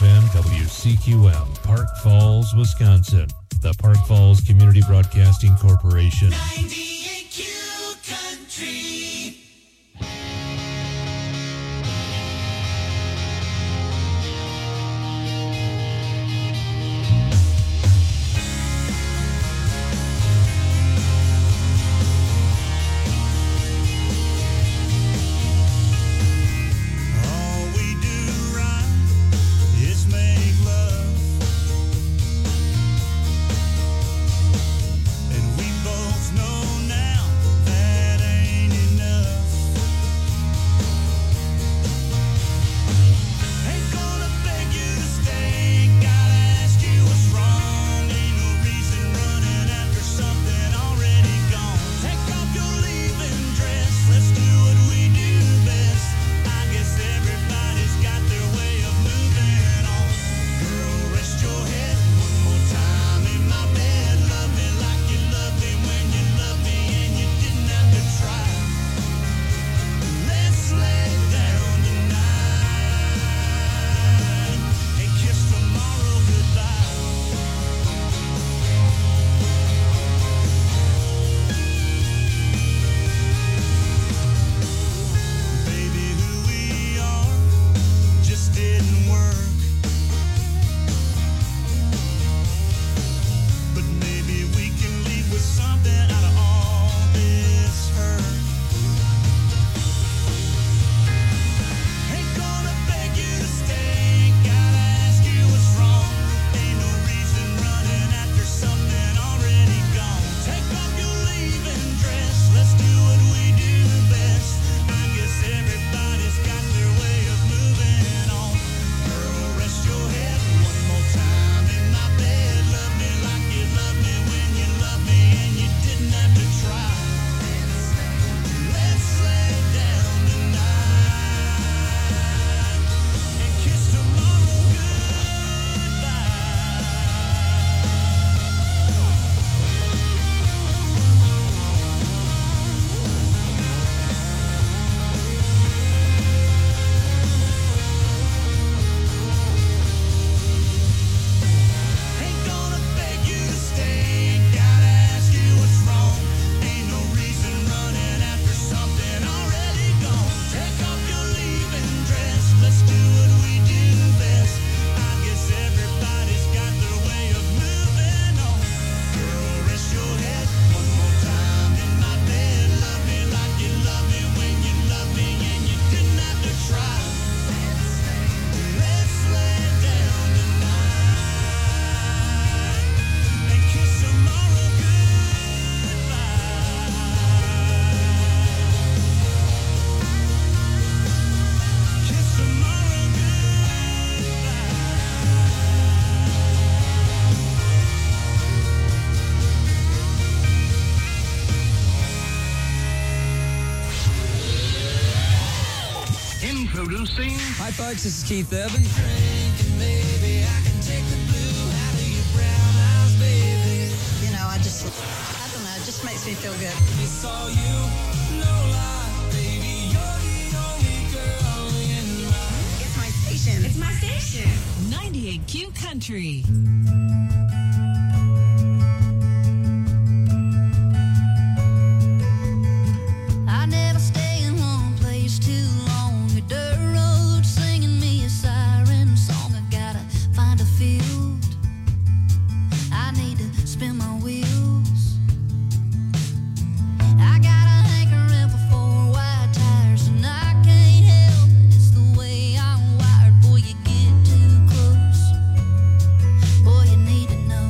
FM, WCQM, Park Falls, Wisconsin. The Park Falls Community Broadcasting Corporation. 98Q Country. Introducing. Hi, folks. This is Keith Urban. Drinking, maybe I can take the blue out of your brown eyes, baby. You know, I don't know, it just makes me feel good. It's all you, no lie, baby. You're the only girl in my... It's my station. It's my station. 98Q Country. I never stay in one place too long. A dirt road singing me a siren song. I gotta find a field. I need to spin my wheels. I got a hankering for four wide tires, and I can't help it. It's the way I'm wired. Boy, you get too close. Boy, you need to know.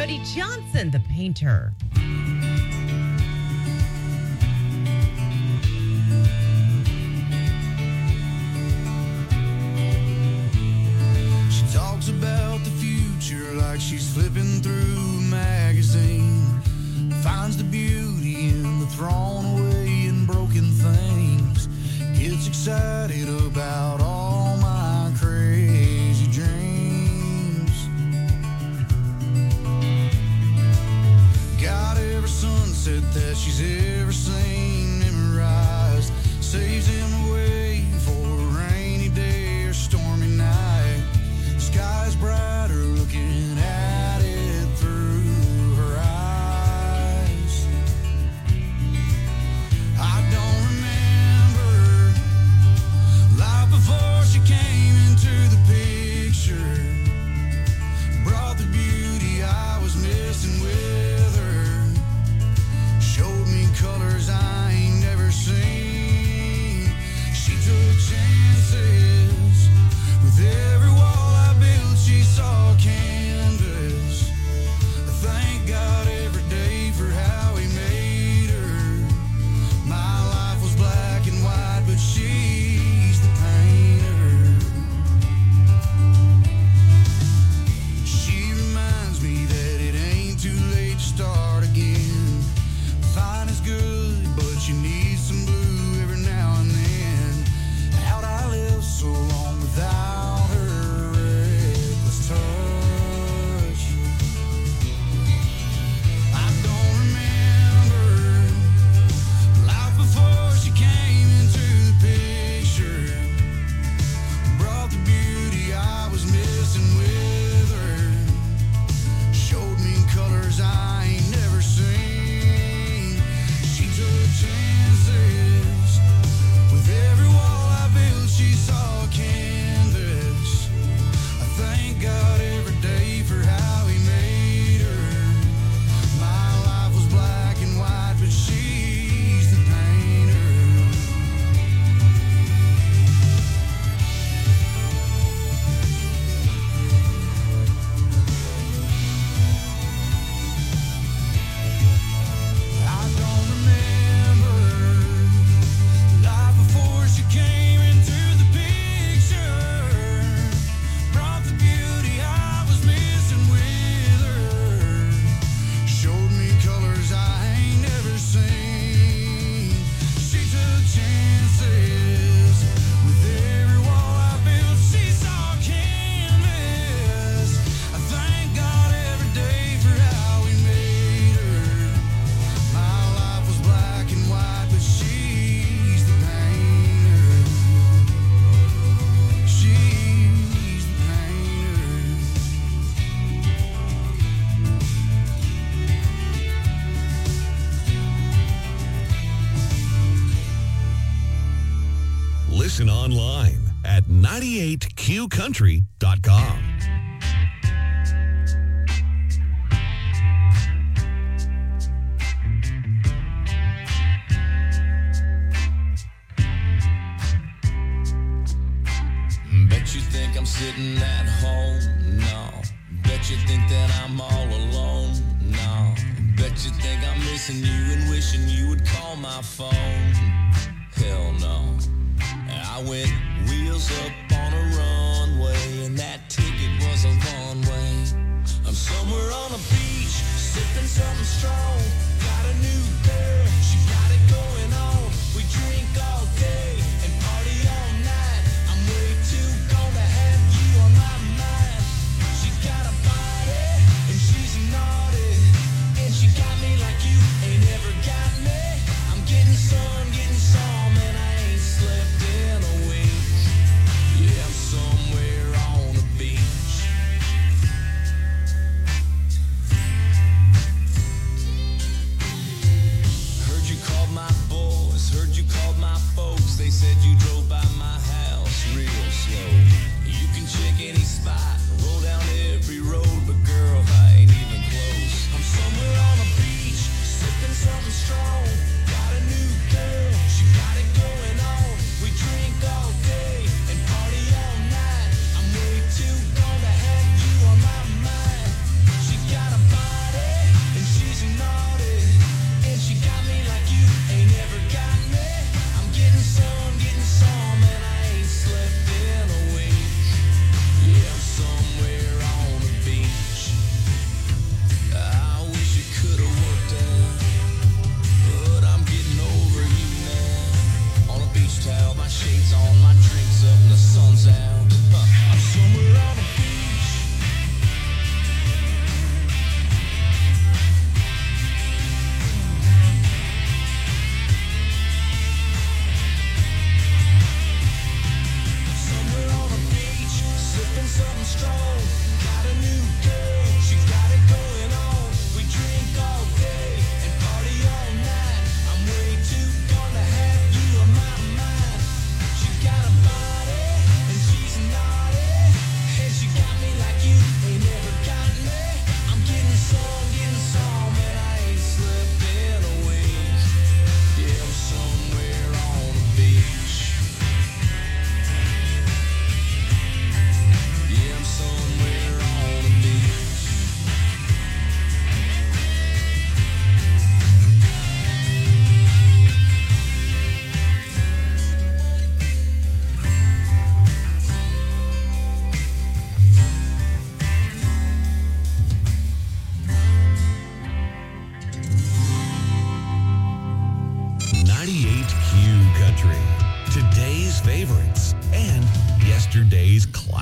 Buddy Johnson, the painter. She talks about the future like she's flipping through a magazine. Finds the beauty in the thrown away and broken things. Gets excited about all my crazy dreams. Got every sunset that she's ever seen memorized. Saves him away for a rainy day or stormy night. Sky's brighter looking at it through her eyes. I don't remember life before she came into the picture. Brought the beauty I was missing with her. Showed me colors I ain't never seen. She took chances with every wall I built. She saw canvas. I thank God every day for how he made her. My life was black and white, but she's the painter. She reminds me that it ain't too late to start again. Fine is good, but you need some blue every now and then. How'd I live so long without her reckless touch? I don't remember life before she came into the picture. Brought the beauty I was missing with her. Showed me colors I ain't never seen. She took chances with every wall I built. She saw canvas. I thank God every day for how he made her. My life was black and white, but she's the painter. I don't remember life before she came into the picture. Brought the beauty I was missing with her. Showed me colors I ain't never seen. She took chances with every wall I built. She saw canvas. I thank God every day for how he made her. My life was black and white, but she's the painter. She's the painter. Listen online at 98qcountry.com. Bet you think I'm sitting at home? No. Bet you think that I'm all alone? No. Bet you think I'm missing you and wishing you would call my phone? Hell no. I went wheels up on a runway, and that ticket was a one-way. I'm somewhere on a beach, sipping something strong. Got a new girl, she got it going on. We drink all day and party all night. I'm way too gone to have you on my mind. She got a body and she's naughty, and she got me like you ain't ever got me. I'm getting some, and I ain't slept in a week. Yeah, I'm somewhere on a beach.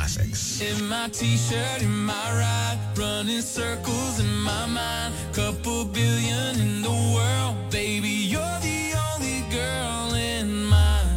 classics. In my t-shirt, in my ride, running circles in my mind. Couple billion in the world, baby, you're the only girl in mine.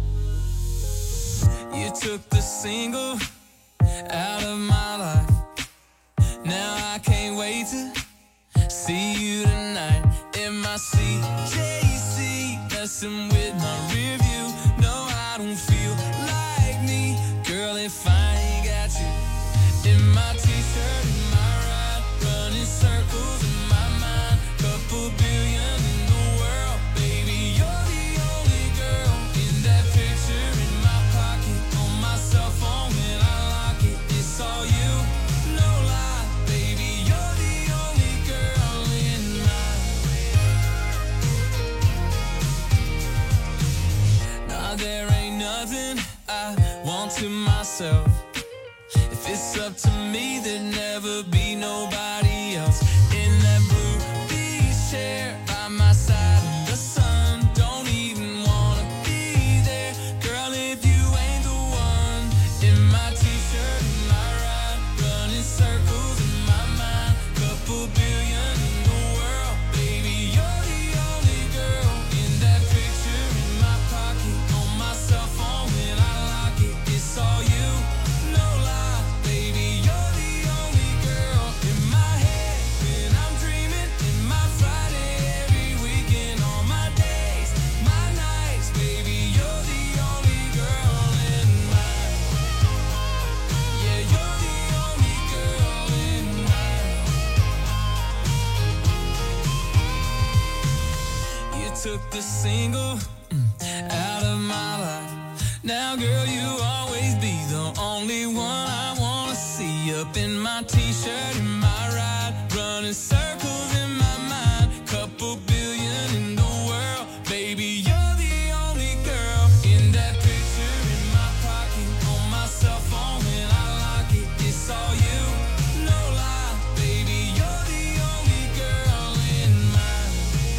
You took the single out of my life. Now I can't wait to see you tonight. In my CJC, messing with my rear view. No, I don't feel like me, girl, if I ain't got you. In my t-shirt, in my ride, running circles in my mind. Couple billion in the world, baby, you're the only girl. In that picture in my pocket, on my cell phone when I lock it, it's all you, no lie, baby, you're the only girl in mine. Nah, there ain't nothing I want to myself. If it's up to me, there'd never be nobody else. In that blue beach chair by my side in the sun, don't even wanna be there, girl, if you ain't the one. In my t-shirt, in my ride, running circles in my mind. Couple billion in the world, baby, you're the only girl. In that picture in my pocket, on my cell phone when I lock it, it's all you, no lie, baby, you're the only girl. In my head when I'm dreaming, in my Friday, every weekend, on my days, my nights, baby, you're the only girl in mine. Yeah, you're the only girl in mine. You took the single out of my life. Now, girl, you always be the only one I wanna see. Up in my t-shirt, in my ride, running circles in my mind. Couple billion in the world, baby, you're the only girl. In that picture in my pocket, on my cell phone when I lock it, it's all you, no lie, baby, you're the only girl in mine.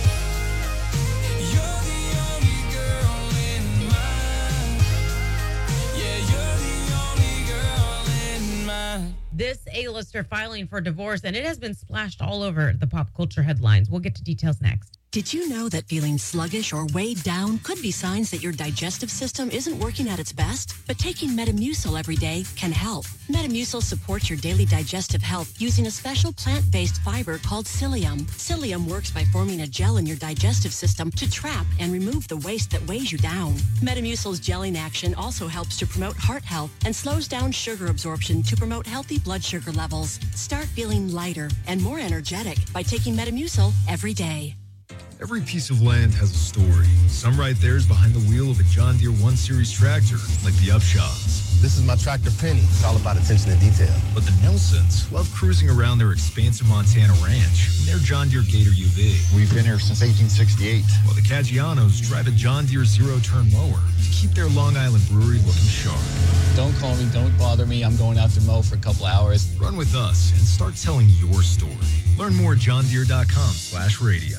You're the only girl in mine. Yeah, you're the only girl in mine. This A-lister filing for divorce, and it has been splashed all over the pop culture headlines. We'll get to details next. Did you know that feeling sluggish or weighed down could be signs that your digestive system isn't working at its best? But taking Metamucil every day can help. Metamucil supports your daily digestive health using a special plant-based fiber called psyllium. Psyllium works by forming a gel in your digestive system to trap and remove the waste that weighs you down. Metamucil's gelling action also helps to promote heart health and slows down sugar absorption to promote healthy blood sugar levels. Start feeling lighter and more energetic by taking Metamucil every day. Every piece of land has a story. Some right there is behind the wheel of a John Deere 1 Series tractor, like the Upshaws. This is my tractor Penny. It's all about attention to detail. But the Nelsons love cruising around their expansive Montana ranch in their John Deere Gator UV. We've been here since 1868. While the Caggianos drive a John Deere zero-turn mower to keep their Long Island brewery looking sharp. Don't call me, don't bother me. I'm going out to mow for a couple hours. Run with us and start telling your story. Learn more at johndeere.com/radio.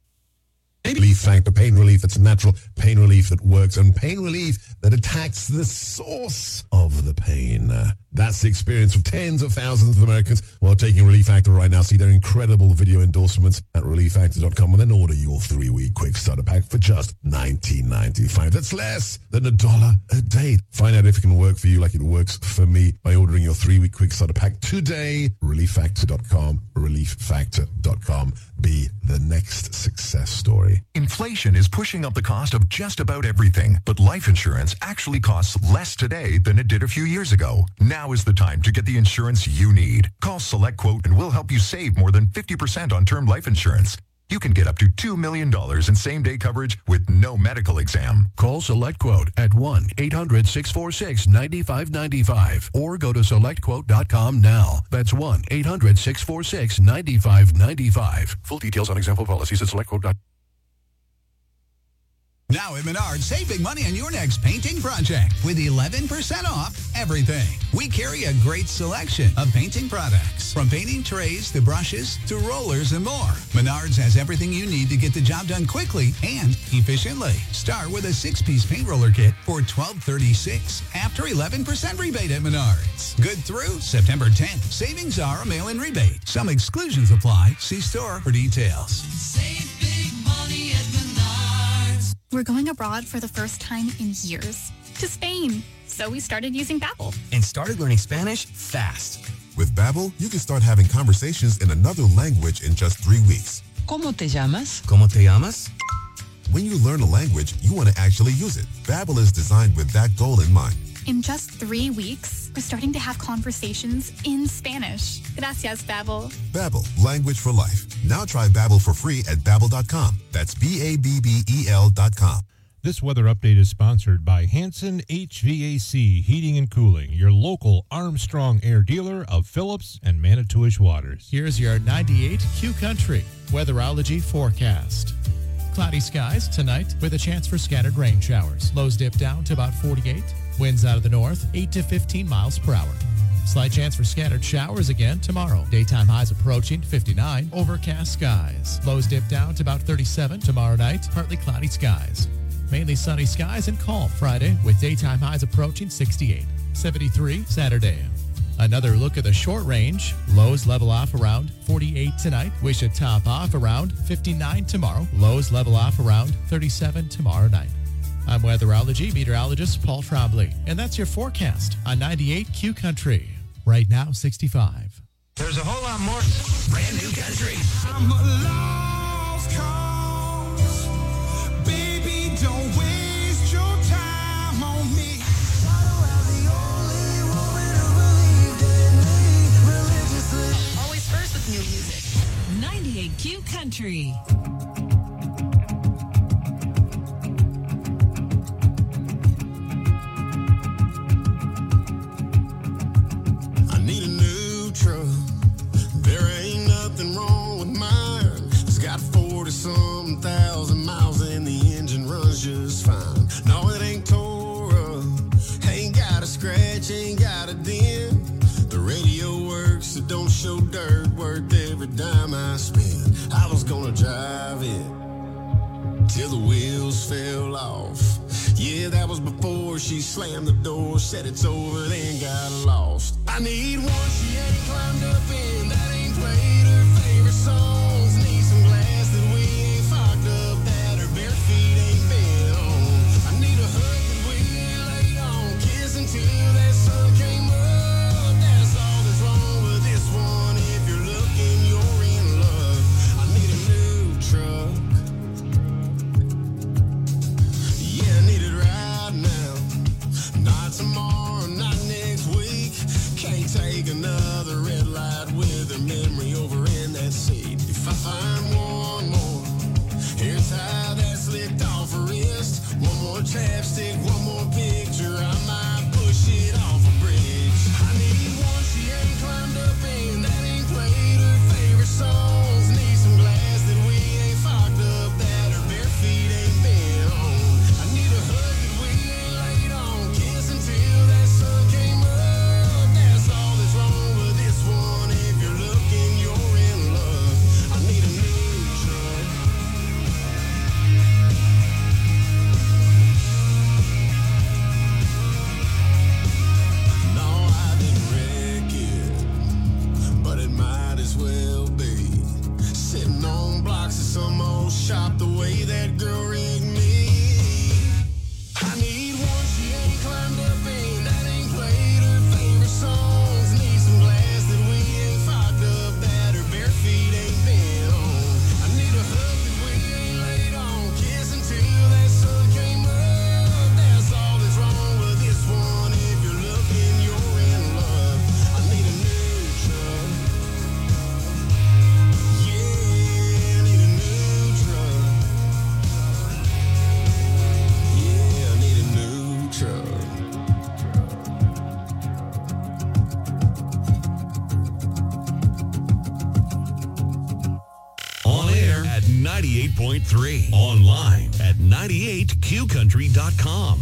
Relief Factor, pain relief. It's natural pain relief that works, and pain relief that attacks the source of the pain. That's the experience of tens of thousands of Americans while taking Relief Factor right now. See their incredible video endorsements at relieffactor.com and then order your 3-week quick starter pack for just $19.95. That's less than $1 a day. Find out if it can work for you like it works for me by ordering your 3-week quick starter pack today. Relieffactor.com, relieffactor.com. Be the next success story. Inflation is pushing up the cost of just about everything, but life insurance actually costs less today than it did a few years ago. Now is the time to get the insurance you need. Call Select Quote and we'll help you save more than 50% on term life insurance. You can get up to $2 million in same-day coverage with no medical exam. Call Select Quote at 1-800-646-9595 or go to SelectQuote.com now. That's 1-800-646-9595. Full details on example policies at SelectQuote.com. Now at Menards, save big money on your next painting project with 11% off everything. We carry a great selection of painting products, from painting trays to brushes to rollers and more. Menards has everything you need to get the job done quickly and efficiently. Start with a 6-piece paint roller kit for $12.36 after 11% rebate at Menards. Good through September 10th. Savings are a mail-in rebate. Some exclusions apply. See store for details. Save big money at Menards. We're going abroad for the first time in years. To Spain. So we started using Babbel. And started learning Spanish fast. With Babbel, you can start having conversations in another language in just 3 weeks. ¿Cómo te llamas? ¿Cómo te llamas? When you learn a language, you want to actually use it. Babbel is designed with that goal in mind. In just 3 weeks, we're starting to have conversations in Spanish. Gracias, Babbel. Babbel, language for life. Now try Babbel for free at Babbel.com. That's Babbel.com. This weather update is sponsored by Hanson HVAC Heating and Cooling, your local Armstrong Air dealer of Phillips and Manitowish Waters. Here's your 98 Q Country weatherology forecast. Cloudy skies tonight with a chance for scattered rain showers. Lows dip down to about 48. Winds out of the north, 8 to 15 miles per hour. Slight chance for scattered showers again tomorrow. Daytime highs approaching 59. Overcast skies. Lows dip down to about 37 tomorrow night. Partly cloudy skies. Mainly sunny skies and calm Friday with daytime highs approaching 68. 73 Saturday. Another look at the short range. Lows level off around 48 tonight. We should top off around 59 tomorrow. Lows level off around 37 tomorrow night. I'm weatherology meteorologist Paul Trombley, and that's your forecast on 98 Q Country. Right now, 65. There's a whole lot more. Brand new country. I'm a lost cause. Baby, don't waste your time on me. Always first with new music. 98 Q Country. There ain't nothing wrong with mine. It's got 40-some thousand miles and the engine runs just fine. No, it ain't tore up, ain't got a scratch, ain't got a dent. The radio works, it don't show dirt, worth every dime I spend. I was gonna drive it till the wheels fell off. Yeah, that was before she slammed the door, said it's over, then got lost. I need one she ain't climbed up in, that ain't played her favorite songs. Need some glass that we ain't fogged up, that her bare feet ain't been on. I need a hug that we ain't laid on, kiss until that sun came up. That's all that's wrong with this one. If you're looking, you're in love. I need a new truck. Yeah, I need it right now. Not tomorrow, not next week. Can't take another red light with her memory over in that seat. If I find one more hair tie that's slicked off her wrist, one more chapstick, one more picture, I might push it off a bridge. I need one she ain't climbed up in, that ain't played her favorite songs. Need some glass that we ain't fogged up, that her bare feet ain't been on. I need a hug that we ain't laid on, kiss until that sun came up. That's all that's wrong with this one. If you're looking, you're in love. I need a new truck. No, I didn't wreck it, but it might as well be. Sitting on blocks of some old shop the way that girl rigged me. I need one she ain't climbed up in, that ain't played her favorite songs. Need some glass that we ain't fogged up, that her bare feet ain't been on. I need a hug that we ain't laid on, kiss until that sun came up. That's all that's wrong with this one. If you're looking, you're in love. I need a new truck. Yeah, I need a new truck. 98.3. Online at 98qcountry.com.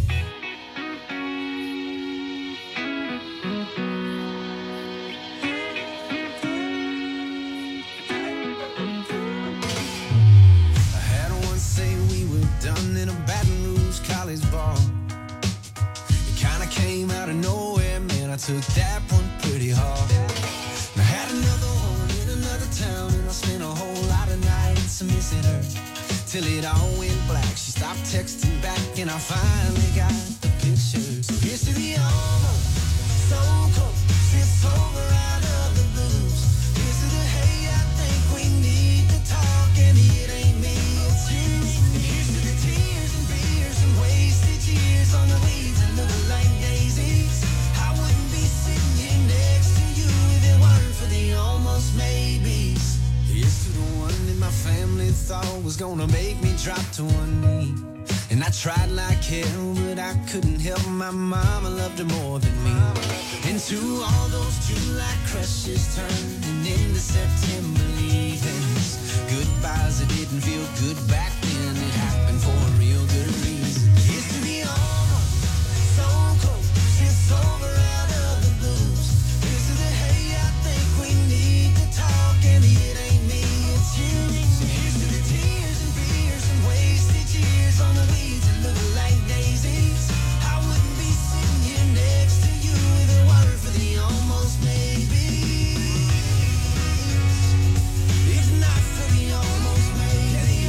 I had one say we were done in a Baton Rouge college bar. It kinda came out of nowhere, man, I took that one pretty hard. And I had another one in another town, and I spent a whole lot of nights missing her. Till it all went black, she stopped texting back, and I finally got the picture. So here's to the almost, so close, it's over out of the blues. Here's to the hey, I think we need to talk, and it ain't me, it's you. And here's to the tears and beers and wasted years on the weeds that look like daisies. I wouldn't be sitting here next to you if it weren't for the almost maybes. Here's to the one that my family thought was gonna make me drop to one knee. And I tried like hell, but I couldn't help my mama loved her more than me. And to all those July crushes turning into September leavings, goodbyes that didn't feel good back then, it happened for a real good reason. Here's to the almost, so close, it's over out of the blues. Here's to the hey, I think we need to talk, and it ain't me, it's you. So here's to the tears and beers and wasted years on the weeds that look like daisies. I wouldn't be sitting here next to you if it weren't for the almost maybes. If not for the almost maybes.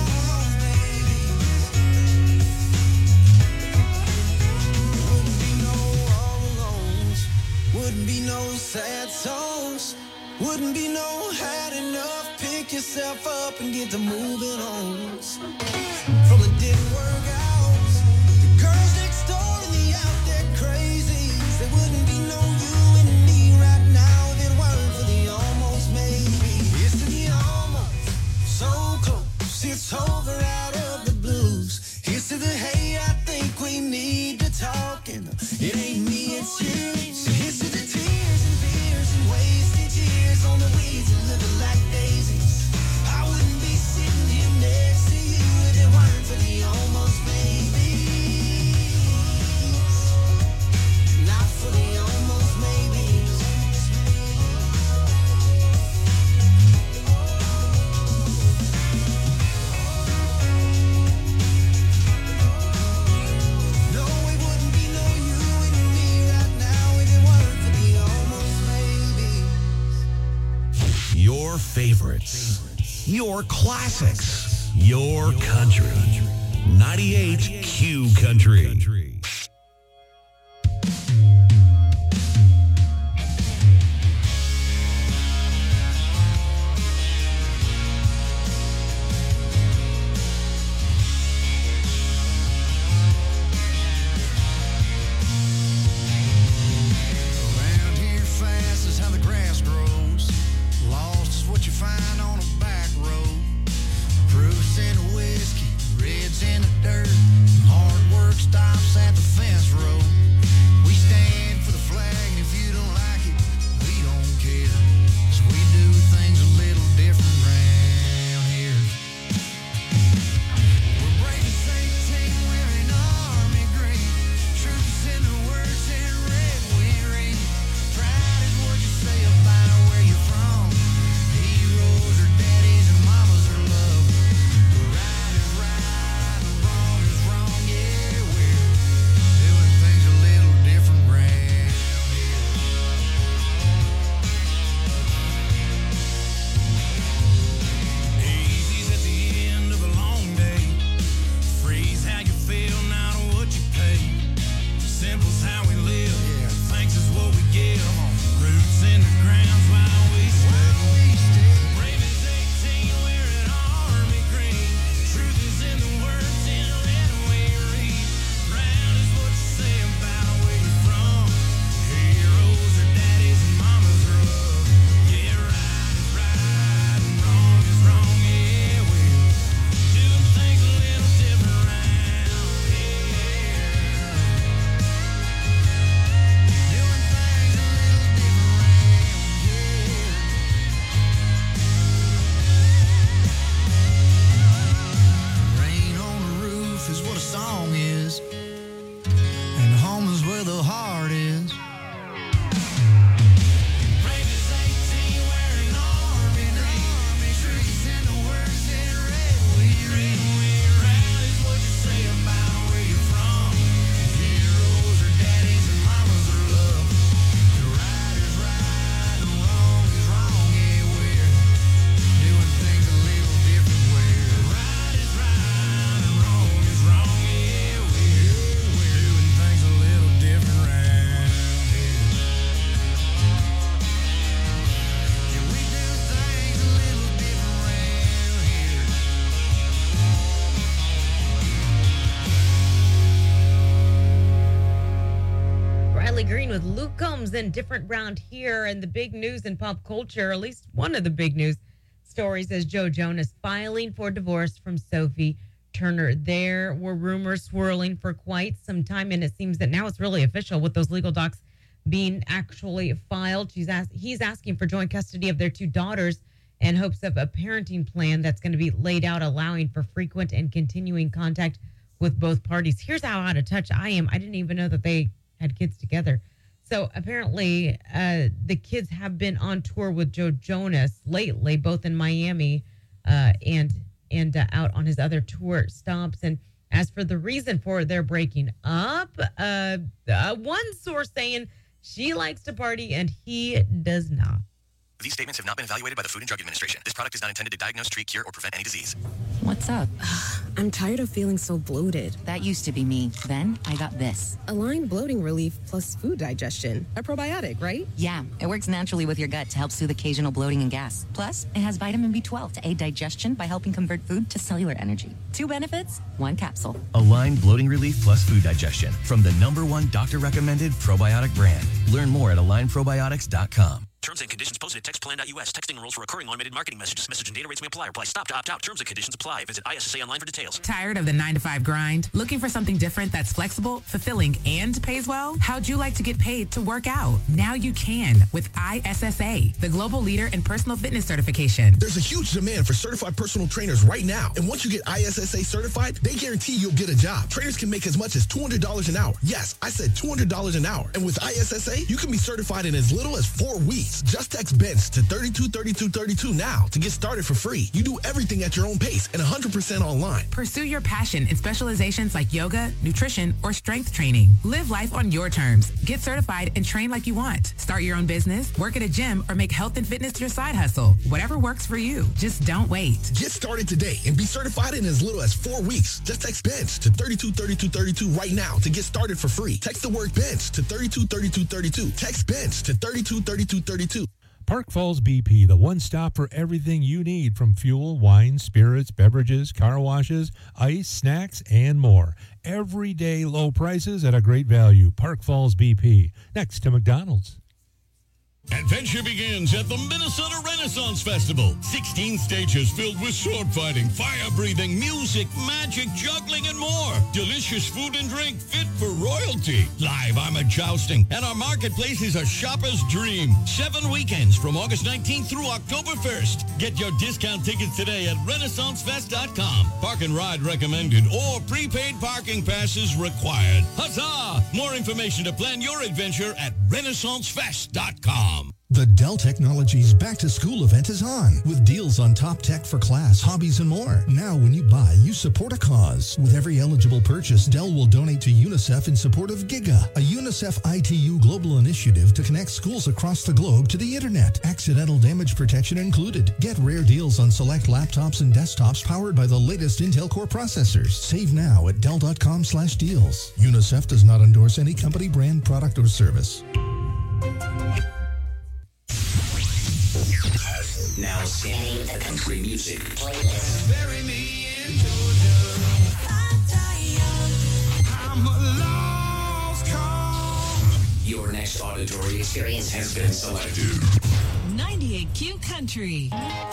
Wouldn't be no all alones, wouldn't be no sad songs, wouldn't be no had enough. Pick yourself up and get to moving on. From the didn't work out, the girls next door and the out there crazies. There wouldn't be no you and me right now if it weren't for the almost maybe. It's to the almost, so close, it's over out of the blues. Here's to the hey, I think we need to talk, and it ain't me, it's you. So here's to the tears and beers and wasted years on the weeds that look like daisies. I wouldn't be sitting here next to you if it weren't for the almost maybes. Not for the almost maybes. No, it wouldn't be no you and me right now if it weren't for the almost maybes. Your favorites. Your classics. Your country. 98Q Country. Around here fast is how the grass grows. Lost is what you find on a back road. Proofs in the whiskey, reds in the dirt. Hard work stops at with Luke Combs and Different Round Here. And the big news in pop culture, at least one of the big news stories, is Joe Jonas filing for divorce from Sophie Turner. There were rumors swirling for quite some time, and it seems that now it's really official with those legal docs being actually filed. He's asking for joint custody of their 2 daughters in hopes of a parenting plan that's going to be laid out, allowing for frequent and continuing contact with both parties. Here's how out of touch I am. I didn't even know that they had kids together. So apparently the kids have been on tour with Joe Jonas lately, both in Miami and out on his other tour stops. And as for the reason for their breaking up, one source saying she likes to party and he does not. These statements have not been evaluated by the Food and Drug Administration. This product is not intended to diagnose, treat, cure, or prevent any disease. What's up? I'm tired of feeling so bloated. That used to be me. Then I got this. Align Bloating Relief plus food digestion. A probiotic, right? Yeah, it works naturally with your gut to help soothe occasional bloating and gas. Plus, it has vitamin B12 to aid digestion by helping convert food to cellular energy. 2 benefits, 1 capsule. Align Bloating Relief plus food digestion from the #1 doctor-recommended probiotic brand. Learn more at alignprobiotics.com. Terms and conditions posted at textplan.us. Texting enrolls for recurring automated marketing messages. Message and data rates may apply. Reply stop to opt out. Terms and conditions apply. Visit ISSA online for details. Tired of the 9-to-5 grind? Looking for something different that's flexible, fulfilling, and pays well? How'd you like to get paid to work out? Now you can with ISSA, the global leader in personal fitness certification. There's a huge demand for certified personal trainers right now. And once you get ISSA certified, they guarantee you'll get a job. Trainers can make as much as $200 an hour. Yes, I said $200 an hour. And with ISSA, you can be certified in as little as 4 weeks. Just text BENZ to 323232 now to get started for free. You do everything at your own pace and 100% online. Pursue your passion in specializations like yoga, nutrition, or strength training. Live life on your terms. Get certified and train like you want. Start your own business, work at a gym, or make health and fitness your side hustle. Whatever works for you. Just don't wait. Get started today and be certified in as little as 4 weeks. Just text BENZ to 323232 right now to get started for free. Text the word BENZ to 323232. Text BENZ to 323232. Park Falls BP, the one stop for everything you need, from fuel, wine, spirits, beverages, car washes, ice, snacks, and more. Everyday low prices at a great value. Park Falls BP, next to McDonald's. Adventure begins at the Minnesota Renaissance Festival. 16 stages filled with sword fighting, fire breathing, music, magic, juggling, and more. Delicious food and drink fit for royalty. Live armored jousting, and our marketplace is a shopper's dream. 7 weekends from August 19th through October 1st. Get your discount tickets today at RenaissanceFest.com. Park and ride recommended or prepaid parking passes required. Huzzah! More information to plan your adventure at RenaissanceFest.com. The Dell Technologies Back to School event is on, with deals on top tech for class, hobbies, and more. Now, when you buy, you support a cause. With every eligible purchase, Dell will donate to UNICEF in support of GIGA, a UNICEF ITU global initiative to connect schools across the globe to the internet. Accidental damage protection included. Get rare deals on select laptops and desktops powered by the latest Intel Core processors. Save now at Dell.com/deals. UNICEF does not endorse any company, brand, product, or service. Now singing the country music playlist. Bury me in Georgia. I'm a lost cause. Your next auditory experience has been selected. 98Q Country.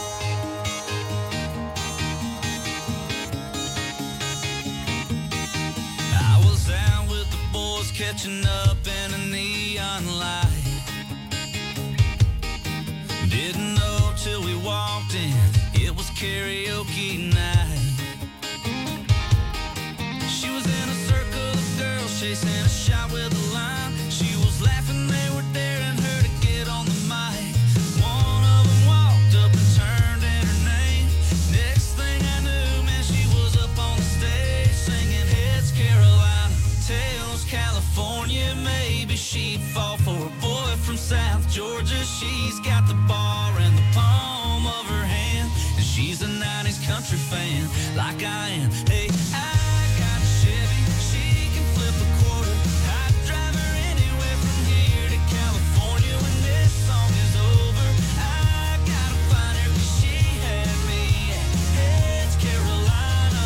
I was out with the boys catching up in a neon light. Didn't know till we walked in, it was karaoke night. She was in a circle of girls chasing a shot with a line. She was laughing, they were daring her to get on the mic. One of them walked up and turned in her name. Next thing I knew, man, she was up on the stage singing Heads Carolina, Tails California. Maybe she'd fall for a boy from South Georgia. She's got the bar in the palm of her hand, and she's a 90s country fan like I am. Hey, I got a Chevy, she can flip a quarter. I'd drive her anywhere from here to California. When this song is over, I gotta find her, 'cause she had me at Heads Carolina.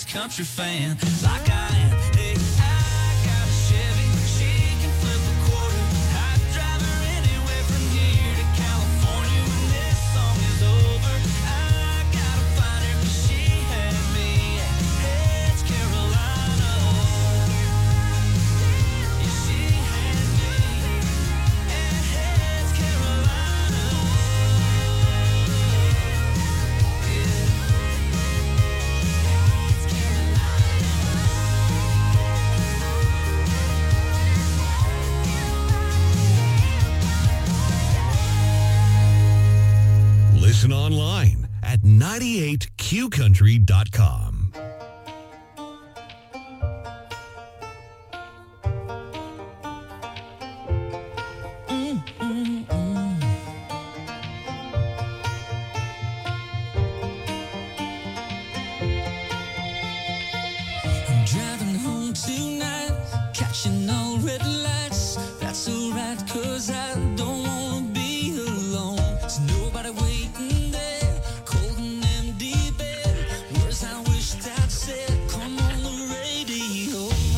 biggest country fan, like I am. Hey, I got a Chevy, she can flip a quarter. I'd drive her anywhere from here to California when this song is over. I gotta find her 'cause she had me at Edge, Carolina. Yeah, she had me at Edge, Carolina. Listen online at 98qcountry.com. I'm driving home tonight, catching all red lights. That's alright, 'cause I don't wanna be alone. There's nobody waiting there, cold and empty bed. Words I wished I'd said, come on the radio.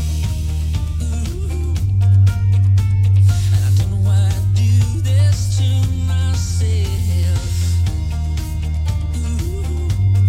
Ooh. And I don't know why I do this to myself. Ooh.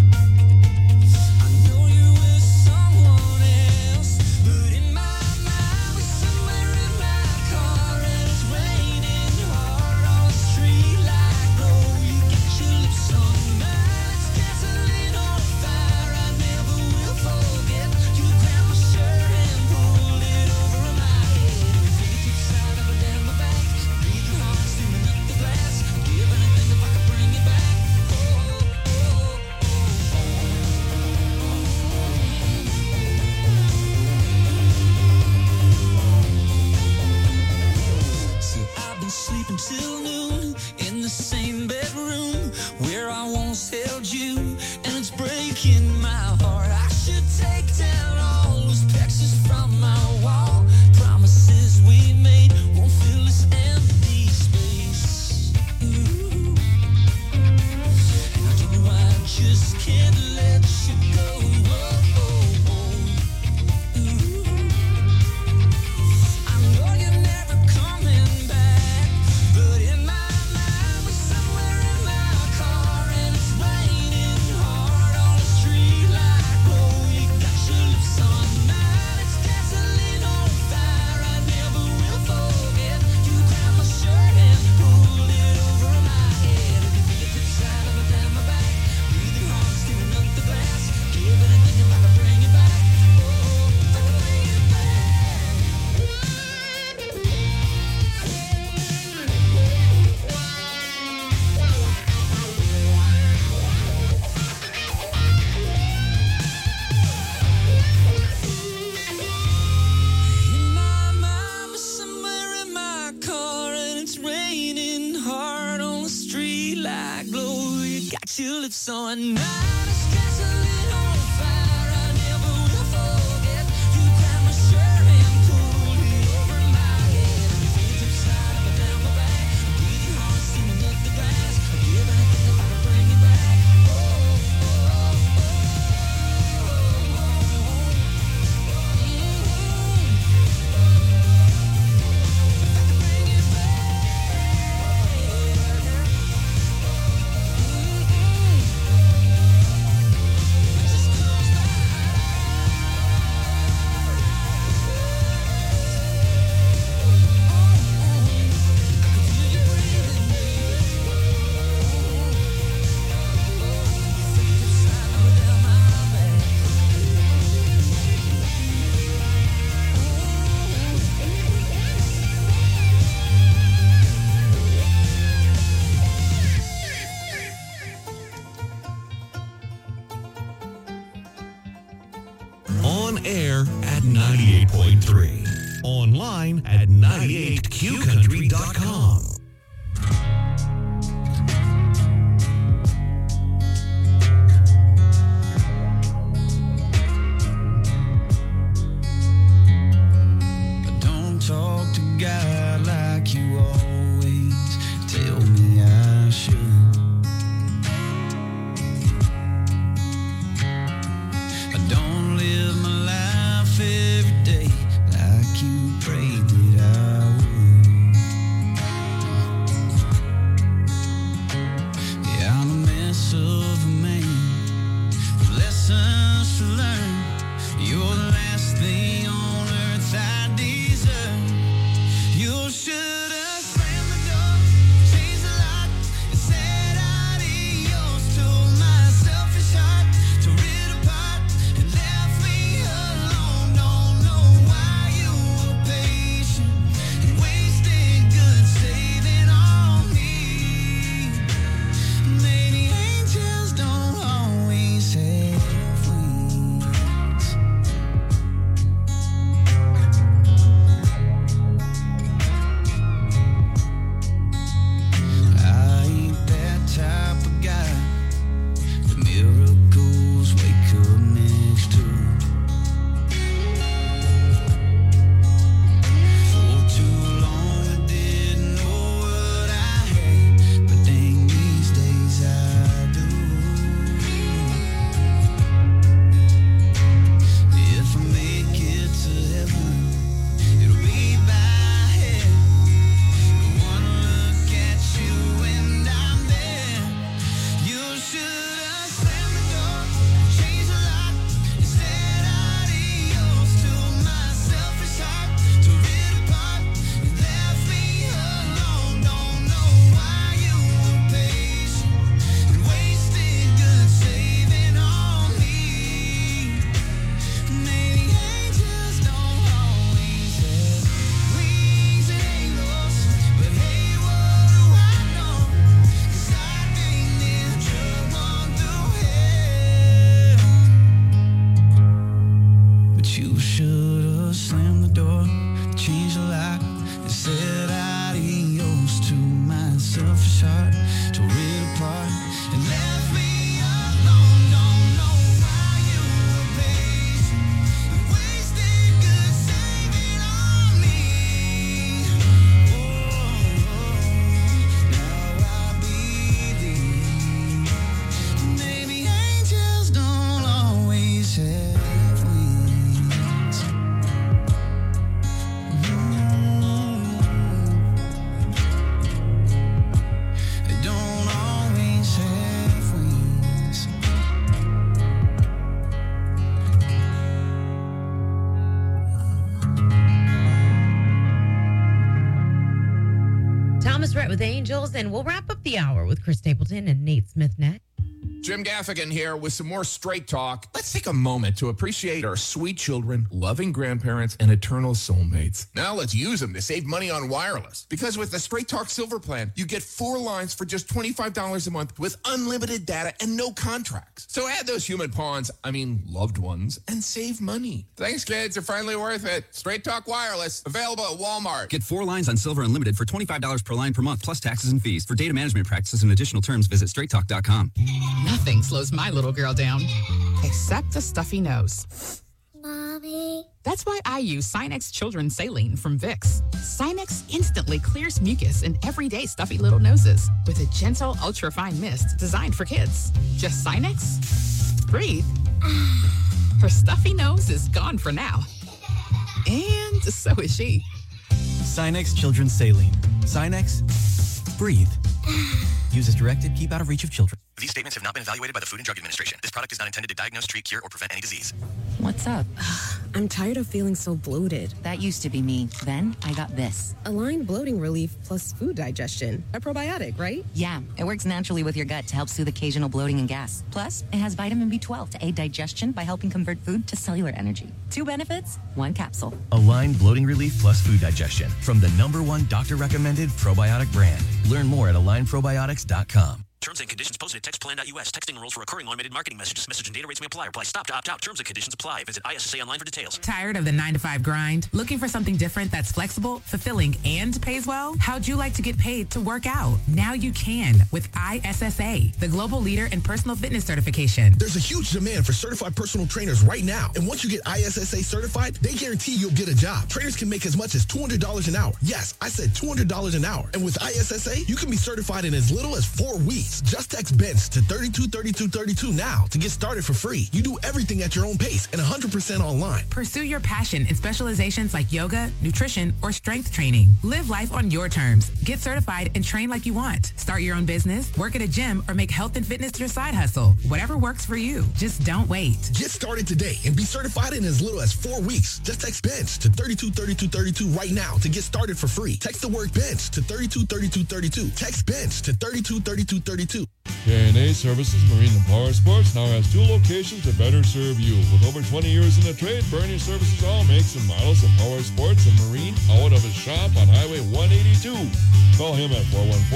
I know you were someone else, but in my mind we're somewhere in my car and it's raining hard on the street like glow. You get your lips on mine, it's gasoline on fire. I never will forget. You grabbed my shirt and pulled it over my head. Your fingertips out up and down my back, breathing hard, steaming up the glass. Give anything if I could bring you back. So I've been sleeping till noon in the same bedroom where I once held you, and it's breaking my heart. I should take down all those pictures from my wall. Promises we made won't fill this empty space. Ooh. And I don't know why I just can't let you go. Ooh. I know you're never coming back, but in my mind we're somewhere in my car and it's raining hard on the street like glow. You got your lips on mine, it's gasoline on fire. I never will forget. You grabbed my shirt and pulled it over my head. Your fingertips out up and down my back, breathing hard, steaming up the glass. Give anything if I could bring you back. Oh, bring you back. In my mind, we're somewhere in my car and it's raining hard on the street like glow. You got your lips on mine, it's gasoline on fire. I never will forget. You grabbed my shirt and pulled it over my head. Your fingertips out up and down my back, breathing hard, steaming up the glass. Give anything if I could bring you back. On air at 98.3. Online at 98qcountry.com. Don't talk to God like you always tell me I should. I don't with Angels, and we'll wrap up the hour with Chris Stapleton and Nate Smith next. Jim Gaffigan here with some more Straight Talk. Let's take a moment to appreciate our sweet children, loving grandparents, and eternal soulmates. Now let's use them to save money on wireless. Because with the Straight Talk Silver Plan, you get 4 lines for just $25 a month with unlimited data and no contracts. So add those human pawns, loved ones, and save money. Thanks, kids. They're finally worth it. Straight Talk Wireless, available at Walmart. Get 4 lines on Silver Unlimited for $25 per line per month, plus taxes and fees. For data management practices and additional terms, visit straighttalk.com. Nothing slows my little girl down, except a stuffy nose. Mommy. That's why I use Sinex Children's Saline from Vicks. Sinex instantly clears mucus in everyday stuffy little noses with a gentle, ultra-fine mist designed for kids. Just Sinex? Breathe. Her stuffy nose is gone for now. And so is she. Sinex Children's Saline. Sinex, breathe. Use as directed. Keep out of reach of children. These statements have not been evaluated by the Food and Drug Administration. This product is not intended to diagnose, treat, cure, or prevent any disease. What's up? I'm tired of feeling so bloated. That used to be me. Then I got this. Align Bloating Relief plus food digestion. A probiotic, right? Yeah, it works naturally with your gut to help soothe occasional bloating and gas. Plus, it has vitamin B12 to aid digestion by helping convert food to cellular energy. 2 benefits, 1 capsule. Align Bloating Relief plus food digestion from the #1 doctor-recommended probiotic brand. Learn more at alignprobiotics.com. Terms and conditions posted at textplan.us. Texting rules for recurring automated marketing messages. Message and data rates may apply. Reply stop to opt out. Terms and conditions apply. Visit ISSA online for details. Tired of the 9-to-5 grind? Looking for something different that's flexible, fulfilling, and pays well? How'd you like to get paid to work out? Now you can with ISSA, the global leader in personal fitness certification. There's a huge demand for certified personal trainers right now. And once you get ISSA certified, they guarantee you'll get a job. Trainers can make as much as $200 an hour. Yes, I said $200 an hour. And with ISSA, you can be certified in as little as 4 weeks. Just text BENZ to 323232 now to get started for free. You do everything at your own pace and 100% online. Pursue your passion in specializations like yoga, nutrition, or strength training. Live life on your terms. Get certified and train like you want. Start your own business, work at a gym, or make health and fitness your side hustle. Whatever works for you. Just don't wait. Get started today and be certified in as little as 4 weeks. Just text BENZ to 323232 right now to get started for free. Text the word BENZ to 323232. Text BENZ to 323232. J&A Services Marine and Power Sports now has 2 locations to better serve you. With over 20 years in the trade, Bernie Services all makes and models of power sports and marine out of his shop on Highway 182. Call him at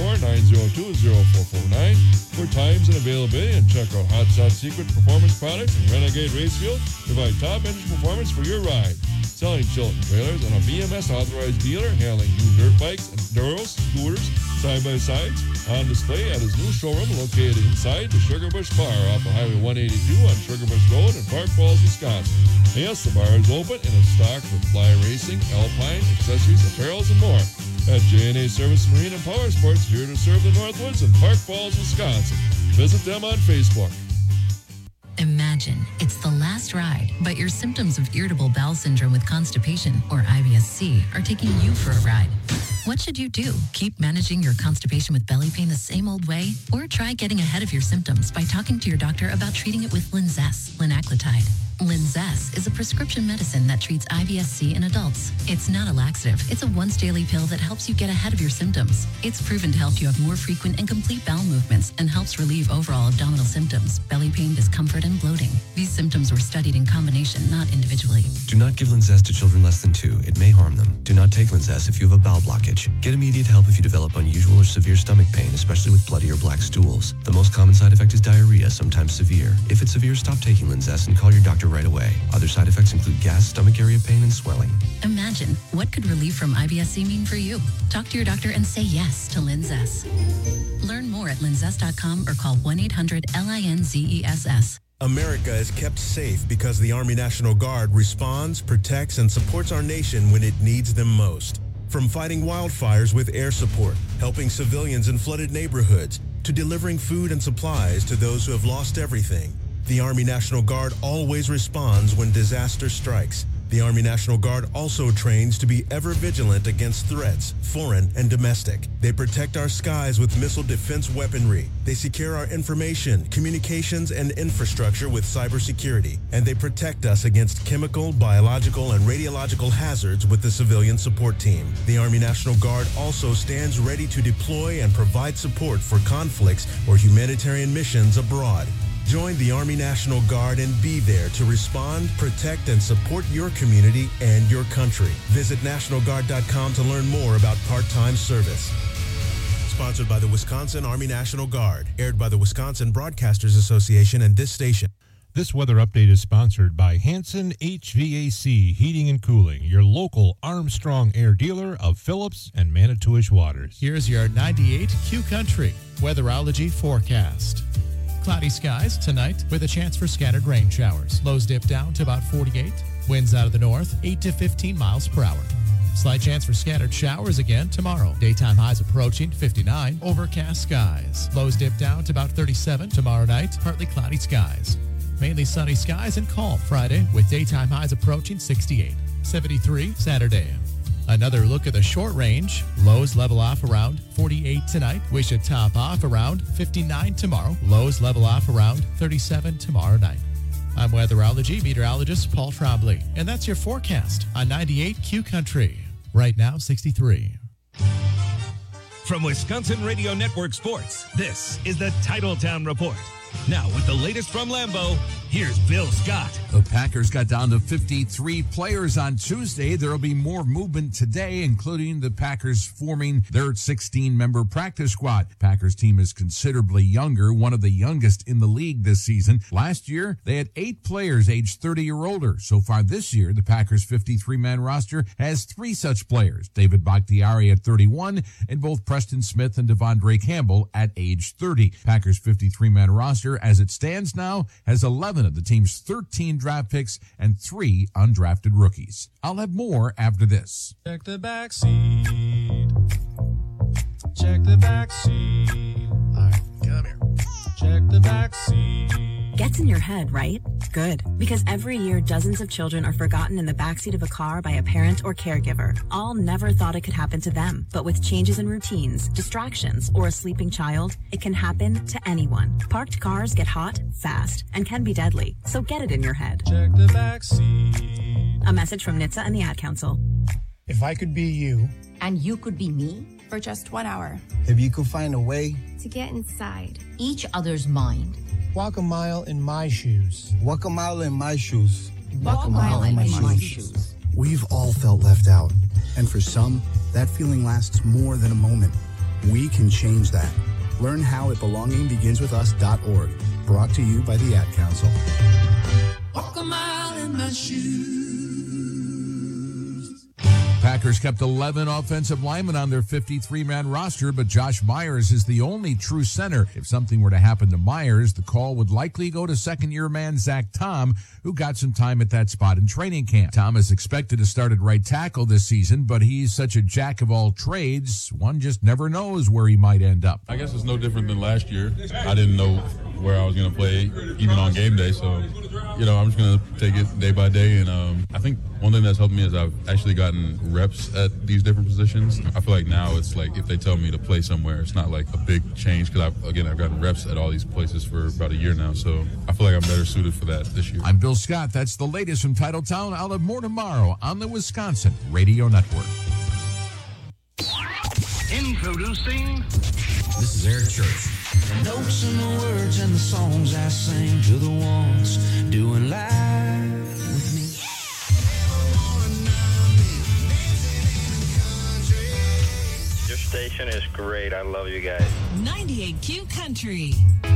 414-902-0449 for times and availability, and check out Hot Shot Secret Performance Products and Renegade Racefield. Provide top engine performance for your ride. Selling Chilton trailers and a BMS authorized dealer, handling new dirt bikes, enduros, scooters, side-by-sides, on display at his new showroom located inside the Sugarbush Bar off of Highway 182 on Sugarbush Road in Park Falls, Wisconsin. Yes, the bar is open and is stocked with fly racing, alpine, accessories, apparels, and more. At J&A Service Marine and Power Sports, here to serve the Northwoods in Park Falls, Wisconsin. Visit them on Facebook. Imagine it's the last ride, but your symptoms of irritable bowel syndrome with constipation, or IBS-C, are taking you for a ride. What should you do? Keep managing your constipation with belly pain the same old way? Or try getting ahead of your symptoms by talking to your doctor about treating it with Linzess, linaclotide. Linzess is a prescription medicine that treats IBS-C in adults. It's not a laxative. It's a once-daily pill that helps you get ahead of your symptoms. It's proven to help you have more frequent and complete bowel movements and helps relieve overall abdominal symptoms, belly pain, discomfort, and bloating. These symptoms were studied in combination, not individually. Do not give Linzess to children less than 2. It may harm them. Do not take Linzess if you have a bowel blockage. Get immediate help if you develop unusual or severe stomach pain, especially with bloody or black stools. The most common side effect is diarrhea, sometimes severe. If it's severe, stop taking Linzess and call your doctor right away. Other side effects include gas, stomach area pain, and swelling. Imagine, what could relief from IBS-C mean for you? Talk to your doctor and say yes to Linzess. Learn more at linzess.com or call 1-800-LINZESS. America is kept safe because the Army National Guard responds, protects, and supports our nation when it needs them most. From fighting wildfires with air support, helping civilians in flooded neighborhoods, to delivering food and supplies to those who have lost everything, the Army National Guard always responds when disaster strikes. The Army National Guard also trains to be ever vigilant against threats, foreign and domestic. They protect our skies with missile defense weaponry. They secure our information, communications, and infrastructure with cybersecurity. And they protect us against chemical, biological, and radiological hazards with the civilian support team. The Army National Guard also stands ready to deploy and provide support for conflicts or humanitarian missions abroad. Join the Army National Guard and be there to respond, protect, and support your community and your country. Visit NationalGuard.com to learn more about part-time service. Sponsored by the Wisconsin Army National Guard. Aired by the Wisconsin Broadcasters Association and this station. This weather update is sponsored by Hanson HVAC Heating and Cooling, your local Armstrong Air dealer of Phillips and Manitowish Waters. Here's your 98 Q Country Weatherology forecast. Cloudy skies tonight with a chance for scattered rain showers. Lows dip down to about 48. Winds out of the north, 8 to 15 miles per hour. Slight chance for scattered showers again tomorrow. Daytime highs approaching 59. Overcast skies. Lows dip down to about 37 tomorrow night. Partly cloudy skies. Mainly sunny skies and calm Friday with daytime highs approaching 68. 73 Saturday. Another look at the short range. Lows level off around 48 tonight. We should top off around 59 tomorrow. Lows level off around 37 tomorrow night. I'm weatherology meteorologist Paul Trombley, and that's your forecast on 98 Q Country. Right now, 63. From Wisconsin Radio Network Sports, this is the Titletown Report. Now, with the latest from Lambeau, here's Bill Scott. The Packers got down to 53 players on Tuesday. There will be more movement today, including the Packers forming their 16-member practice squad. Packers team is considerably younger, one of the youngest in the league this season. Last year, they had 8 players aged 30 or older. So far this year, the Packers' 53-man roster has 3 such players. David Bakhtiari at 31, and both Preston Smith and Devondre Campbell at age 30. Packers' 53-man roster, as it stands now, has 11 of the team's 13 draft picks and 3 undrafted rookies. I'll have more after this. Check the back seat. Check the back seat. All right, come here. Check the back seat. Gets in your head, right? Good. Because every year, dozens of children are forgotten in the backseat of a car by a parent or caregiver. All never thought it could happen to them. But with changes in routines, distractions, or a sleeping child, it can happen to anyone. Parked cars get hot, fast, and can be deadly. So get it in your head. Check the backseat. A message from NHTSA and the Ad Council. If I could be you. And you could be me for just 1 hour. If you could find a way to get inside each other's mind. Walk a mile in my shoes. Walk a mile in my shoes. Walk a mile in my shoes. We've all felt left out. And for some, that feeling lasts more than a moment. We can change that. Learn how at belongingbeginswithus.org. Brought to you by the Ad Council. Walk a mile in my shoes. Packers kept 11 offensive linemen on their 53-man roster, but Josh Myers is the only true center. If something were to happen to Myers, the call would likely go to second-year man Zach Tom, who got some time at that spot in training camp. Tom is expected to start at right tackle this season, but he's such a jack of all trades, one just never knows where he might end up. I guess it's no different than last year. I didn't know where I was going to play, even on game day, so, I'm just going to take it day by day, and I think one thing that's helped me is I've actually gotten reps at these different positions. I feel like now it's like if they tell me to play somewhere, it's not like a big change because I've gotten reps at all these places for about a year now, so I feel like I'm better suited for that this year. I'm Bill Scott. That's the latest from Titletown. I'll have more tomorrow on the Wisconsin Radio Network. Introducing. This is Eric Church. The notes and the words and the songs I sing to the ones doing live with me. Your station is great. I love you guys. 98Q Country.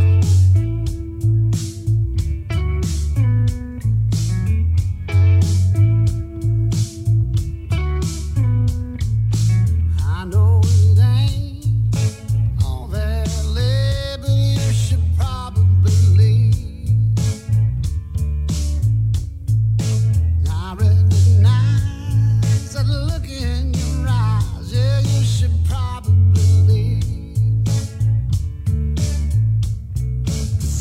I know it ain't all that lit, but you should probably leave. I recognize that look in your eyes. Yeah, you should probably leave.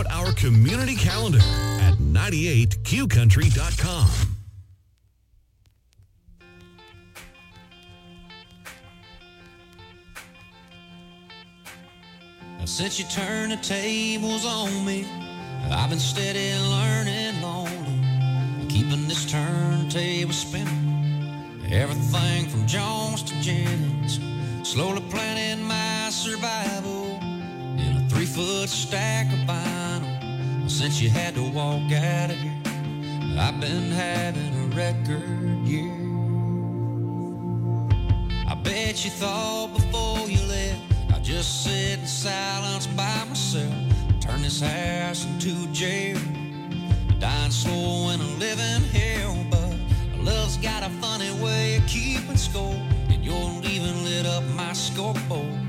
our community calendar at 98qcountry.com. Since you turned the tables on me, I've been steady learning lonely, keeping this turntable spinning. Everything from Jones to Jennings, slowly planning my survival in a 3-foot stack of vinyl. Since you had to walk out of here, I've been having a record year. I bet you thought before you left I'd just sit in silence by myself, turn this house into jail, dying slow in a living hell. But love's got a funny way of keeping score, and your leaving lit up my scoreboard.